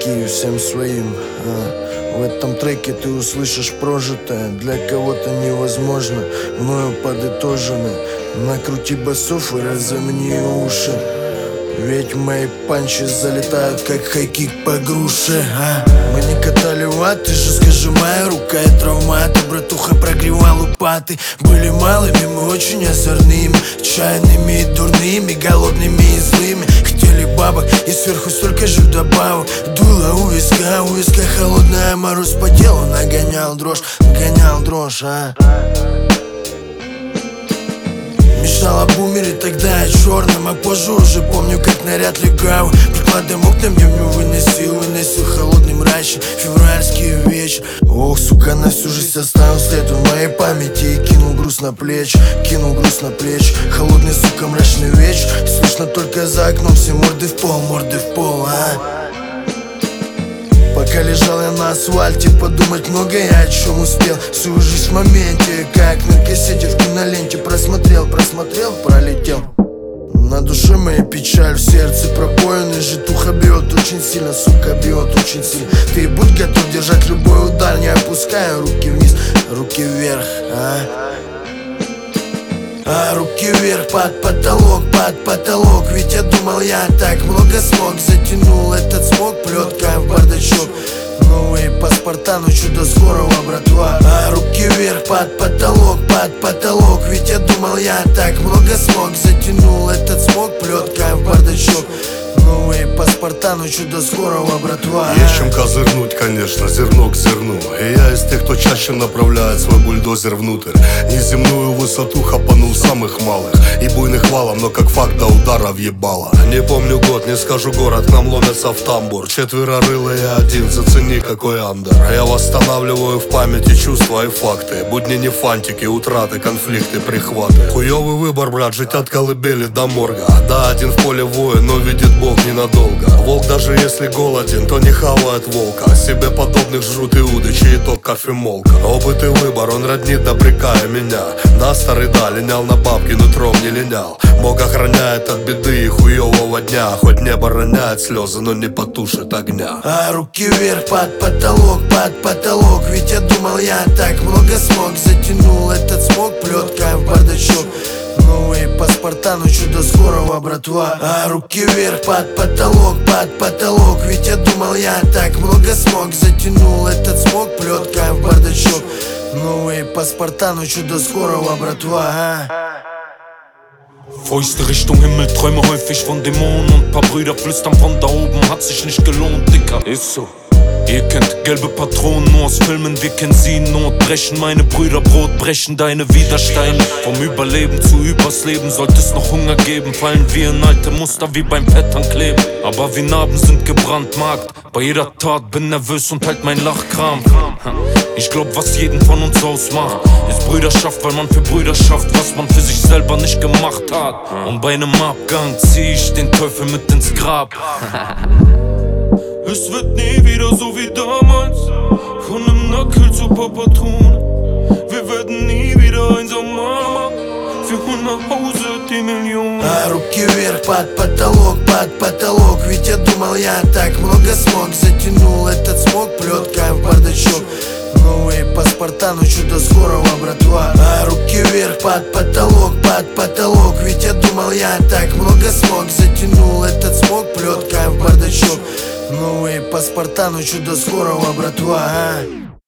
Российский всем своим. В этом треке ты услышишь прожитое, для кого-то невозможно, мною подытожено. Накрути басов и разомни уши, ведь мои панчи залетают как хайкик по груше. Мы не катали ваты, жестко сжимая рука и травматы. Братуха прогревал лопаты. Были малыми, мы очень озорными, чайными и дурными, голодными и злыми. Хотели бабок и сверху столько же добавок. Дуло у виска холодная, мороз по телу нагонял дрожь, Мечтал о бумере, тогда я черным, а позже уже помню, как наряд легавый прикладом окнам дневню выносил холодный мрачный февральский вечер. Ох, сука, на всю жизнь оставил след в моей памяти и кинул груз на плечи. Холодный, сука, мрачный вечер, и слышно только за окном все морды в пол, Пока лежал я на асфальте, подумать много я о чем успел. Всю жизнь в моменте, как на кассете в киноленте. Просмотрел, пролетел. На душе моя печаль, в сердце пробоины. Житуха бьет очень сильно, сука, бьет очень сильно. Ты будь готов держать любой удар, не опуская руки вниз, руки вверх, руки вверх под потолок. Ведь я думал, я так много смог. Затянул этот смог, плетка в бардачок. Новые паспорта, но чудо скорого, братва. Руки вверх под потолок. Ведь я думал, я так много смог. Затянул этот смог, плетка в бардачок. Новые паспорта, но чудо скорого, братва. Есть чем козырнуть, конечно, зерно к зерну. И я из тех, кто чаще направляет свой бульдозер внутрь. Неземную высоту хапанул самых малых и буйных валом, но как факт до удара въебало. Не помню год, не скажу город, к нам ломятся в тамбур. Четверо рылые, один, зацени какой андер. Я восстанавливаю в памяти чувства и факты. Будни не фантики, утраты, конфликты, прихваты. Хуёвый выбор, брат, жить от колыбели до морга. Да, один в поле воин, но видит Бог ненадолго. Волк даже если голоден, то не хавает волка. Себе подобных жрут иуды, чей итог кофемолка. Опыт и выбор, он роднит, добрекая меня. На старый да, линял на бабки, нутром не линял. Бог охраняет от беды и хуёвого дня. Хоть небо роняет слезы, но не потушит огня. Руки вверх под потолок. Ведь я думал, я так много смог. Затянул этот смог, плетка в бардачок. Новые паспорта, но чудо скорого, братва. Руки вверх под потолок. Ведь я думал, я так много смог. Затянул этот смог, плетка в бардачок. Новые паспорта, но чудо скорого, bratwa. Fäuste Richtung Himmel, träume häufig von Dämonen und paar Brüder flüstern von da oben, hat sich nicht gelohnt, Dicker, ist so. Ihr kennt gelbe Patronen nur aus Filmen, wir kennen sie Not. Brechen meine Brüder Brot, brechen deine Widersteine. Vom Überleben zu übers Leben sollte es noch Hunger geben. Fallen wir in alte Muster wie beim Pattern kleben. Aber wie Narben sind gebrandmarkt. Bei jeder Tat bin nervös und halt mein Lachkram. Ich glaub, was jeden von uns ausmacht, ist Brüderschaft, weil man für Brüderschaft, was man für sich selber nicht gemacht hat. Und bei einem Abgang zieh ich den Teufel mit ins Grab. Es wird nie wieder so wie damals, von nem Nackel zu Papa tun. Wir werden nie wieder einsam, Mama, wir holen nach Hause die Millionen. Руки вверх под потолок. Ведь я думал, я так много смог. Затянул этот смог, плетка в бардачок. Новые паспорта, но чудо скорого, братва. Руки вверх под потолок. Ведь я думал, я так много смог. Затянул этот смог, плетка в бардачок. Новые паспорта, но чудо скорого, братва.